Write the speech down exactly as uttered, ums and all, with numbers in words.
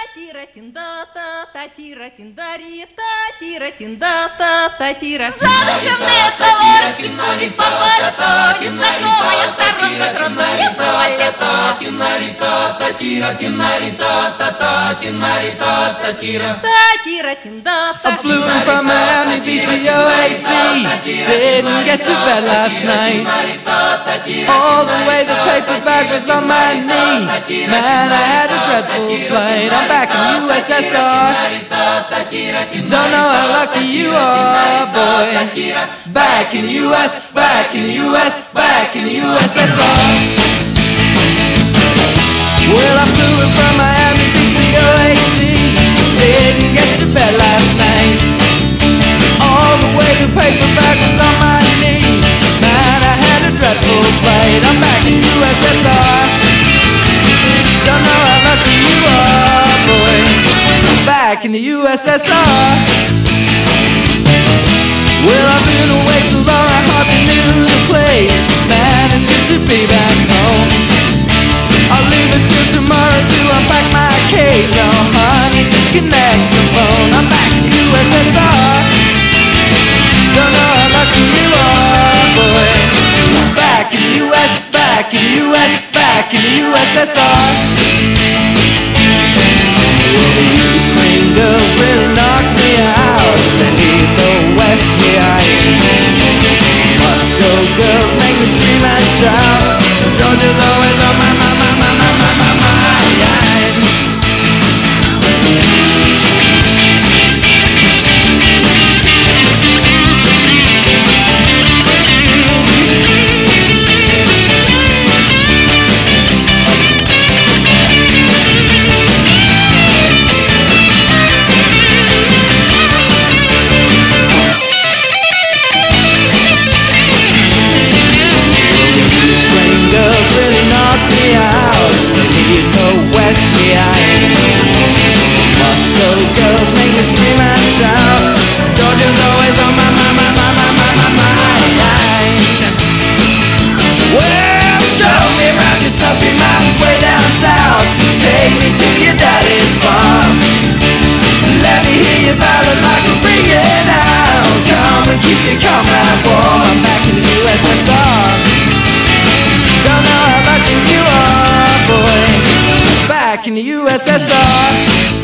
Тира-тинда-та, та-тира-тиндари-та, тира-тинда-та, та-тира. Задушенные товарищи судит по пальто, незнакомая сторонка с родной не пролета. Та-тира-тинда-та. I flew in from Miami Beach with your A C. Didn't get to bed last night. All the way the paper bag was on my knee. Man, I had a dreadful flight. I'm back in U S S R. Don't know how lucky you are, boy. Back in U S, back in U S, back in U S S R. Well, I flew in from Miami Beach with your A C. Didn't get to bed last night. All the way the paper bag was on my knee. Man, I had a dreadful flight. I'm back in U S S R. Don't know how lucky you are, boy. Back in the U S S R. Well, I've been away too long, I hardly knew the place. Man, it's good to be back home. I'll leave it till tomorrow to unpack my case. Oh honey, disconnect the phone. I'm back in U S S R. Don't know how lucky you are, boy. Back in U S, back in U S, back in U S S R. Well, the Ukraine girls really knocked me out. They leave the West behind. Moscow girls make me scream and shout. Georgia's always on my mind, my mind, my mind, my mind. Back in the U S S R.